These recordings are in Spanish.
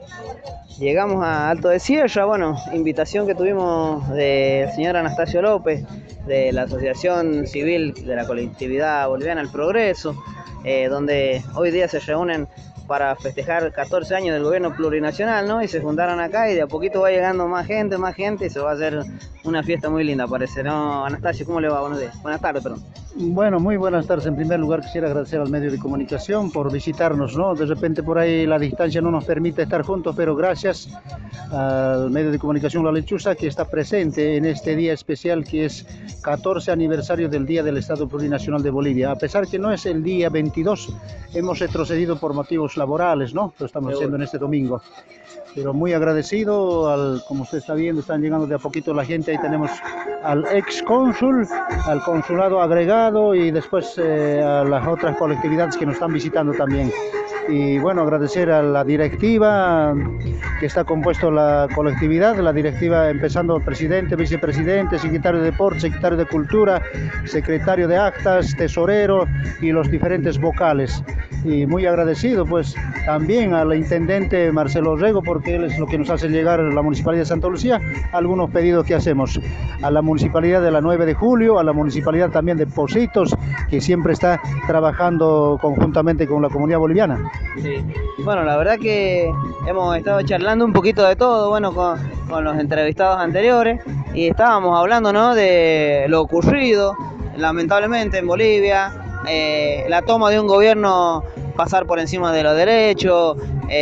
Llegamos a Alto de Sierra, bueno, invitación que tuvimos del señor Anastasio López, de la Asociación Civil de la Colectividad Boliviana El Progreso, donde hoy día se reúnen para festejar 14 años del gobierno plurinacional, ¿no? Y se juntaron acá y de a poquito va llegando más gente y se va a hacer una fiesta muy linda, parece, ¿no? Anastasio, ¿cómo le va? Buenos días. Buenas tardes, perdón. Bueno, muy buenas tardes. En primer lugar, quisiera agradecer al medio de comunicación por visitarnos, ¿no? De repente por ahí la distancia no nos permite estar juntos, pero gracias al medio de comunicación La Lechuza que está presente en este día especial que es 14 aniversario del Día del Estado Plurinacional de Bolivia. A pesar que no es el día 22, hemos retrocedido por motivos laborales, ¿no? Lo estamos haciendo en este domingo. Pero muy agradecido, como usted está viendo, están llegando de a poquito la gente. Ahí tenemos al ex cónsul, al consulado agregado y después a las otras colectividades que nos están visitando también. Y bueno, agradecer a la directiva que está compuesto la colectividad, la directiva empezando presidente, vicepresidente, secretario de deporte, secretario de cultura, secretario de actas, tesorero y los diferentes vocales. Y muy agradecido pues también al intendente Marcelo Rego, porque él es lo que nos hace llegar a la Municipalidad de Santa Lucía algunos pedidos que hacemos a la Municipalidad de la 9 de Julio, a la Municipalidad también de Pocitos, que siempre está trabajando conjuntamente con la comunidad boliviana. Sí. Bueno, la verdad que hemos estado charlando un poquito de todo, bueno, con los entrevistados anteriores, y estábamos hablando, ¿no?, de lo ocurrido, lamentablemente, en Bolivia, la toma de un gobierno pasar por encima de los derechos,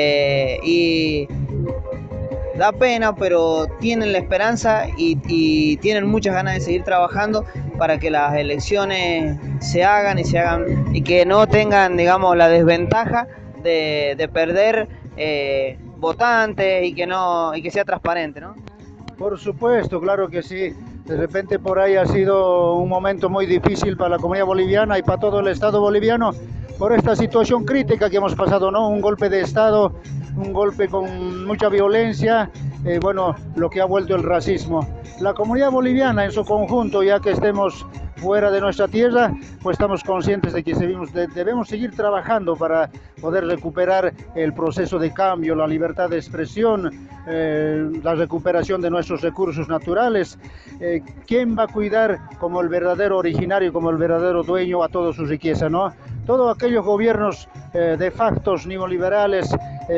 y da pena, pero tienen la esperanza y tienen muchas ganas de seguir trabajando para que las elecciones se hagan y que no tengan, digamos, la desventaja de perder votantes y que sea transparente, ¿no? Por supuesto, claro que sí. De repente por ahí ha sido un momento muy difícil para la comunidad boliviana y para todo el Estado boliviano por esta situación crítica que hemos pasado, ¿no? Un golpe de Estado, un golpe con mucha violencia, bueno, lo que ha vuelto el racismo. La comunidad boliviana en su conjunto, ya que estemos fuera de nuestra tierra, pues estamos conscientes de que debemos seguir trabajando para poder recuperar el proceso de cambio, la libertad de expresión, la recuperación de nuestros recursos naturales. ¿Quién va a cuidar como el verdadero originario, como el verdadero dueño a toda su riqueza, ¿no? Todos aquellos gobiernos de factos neoliberales,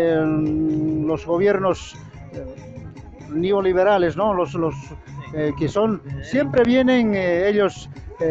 los gobiernos neoliberales, ¿no? Los que son, siempre vienen ellos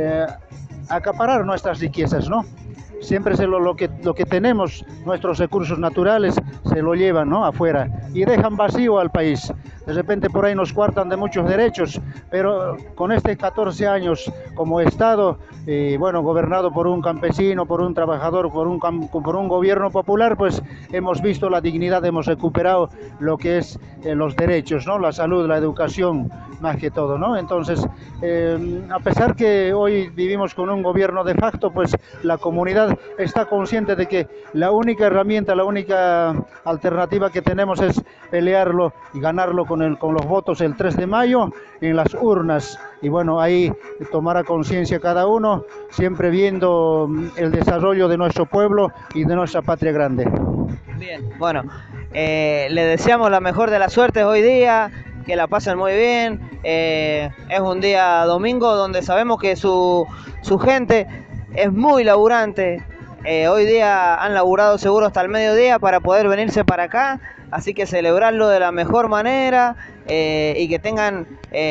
a acaparar nuestras riquezas, ¿no? Siempre lo que tenemos, nuestros recursos naturales, se lo llevan, ¿no?, afuera y dejan vacío al país. De repente por ahí nos coartan de muchos derechos, pero con estos 14 años como Estado, bueno, gobernado por un campesino, por un trabajador, por un gobierno popular, pues hemos visto la dignidad, hemos recuperado lo que es los derechos, ¿no?, la salud, la educación, más que todo, ¿no? Entonces, a pesar que hoy vivimos con un gobierno de facto, pues la comunidad está consciente de que la única herramienta, la única alternativa que tenemos es pelearlo y ganarlo con los votos el 3 de mayo en las urnas. Y bueno, ahí tomará conciencia cada uno, siempre viendo el desarrollo de nuestro pueblo y de nuestra patria grande. Bien, bueno, le deseamos la mejor de las suertes hoy día, que la pasen muy bien. Es un día domingo donde sabemos que su gente es muy laburante. Hoy día han laburado seguro hasta el mediodía para poder venirse para acá, así que celebrarlo de la mejor manera, y que tengan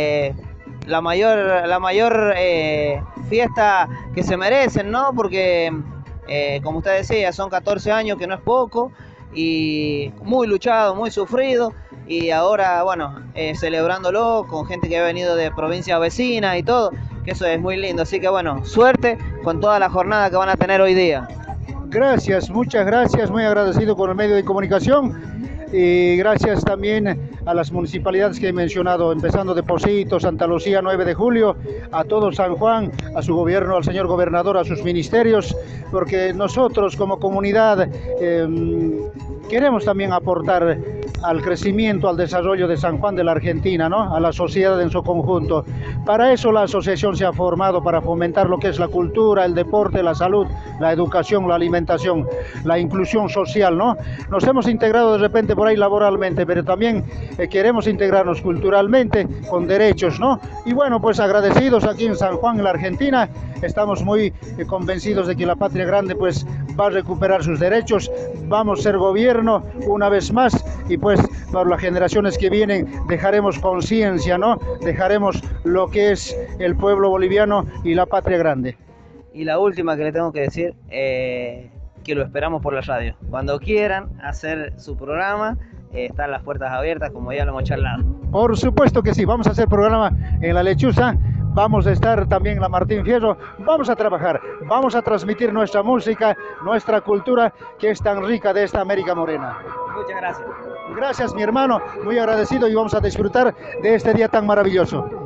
la mayor fiesta que se merecen, ¿no? Porque como usted decía, son 14 años, que no es poco, y muy luchado, muy sufrido, y ahora, bueno, celebrándolo con gente que ha venido de provincias vecinas y todo, que eso es muy lindo. Así que bueno, suerte con toda la jornada que van a tener hoy día. Gracias, muchas gracias, muy agradecido con el medio de comunicación. Y gracias también a las municipalidades que he mencionado, empezando de Pocitos, Santa Lucía, 9 de Julio, a todo San Juan, a su gobierno, al señor gobernador, a sus ministerios, porque nosotros como comunidad queremos también aportar al crecimiento, al desarrollo de San Juan de la Argentina, ¿no? A la sociedad en su conjunto. Para eso la asociación se ha formado, para fomentar lo que es la cultura, el deporte, la salud, la educación, la alimentación, la inclusión social, ¿no? Nos hemos integrado de repente por ahí laboralmente, pero también queremos integrarnos culturalmente con derechos, ¿no? Y bueno, pues agradecidos aquí en San Juan, en la Argentina, estamos muy convencidos de que la Patria Grande pues va a recuperar sus derechos, vamos a ser gobierno una vez más y pues para las generaciones que vienen dejaremos conciencia, ¿no? Dejaremos lo que es el pueblo boliviano y la Patria Grande. Y la última que le tengo que decir, que lo esperamos por la radio. Cuando quieran hacer su programa, están las puertas abiertas, como ya lo hemos charlado. Por supuesto que sí, vamos a hacer programa en La Lechuza, vamos a estar también en la Martín Fierro, vamos a trabajar, vamos a transmitir nuestra música, nuestra cultura, que es tan rica de esta América Morena. Muchas gracias. Gracias, mi hermano, muy agradecido, y vamos a disfrutar de este día tan maravilloso.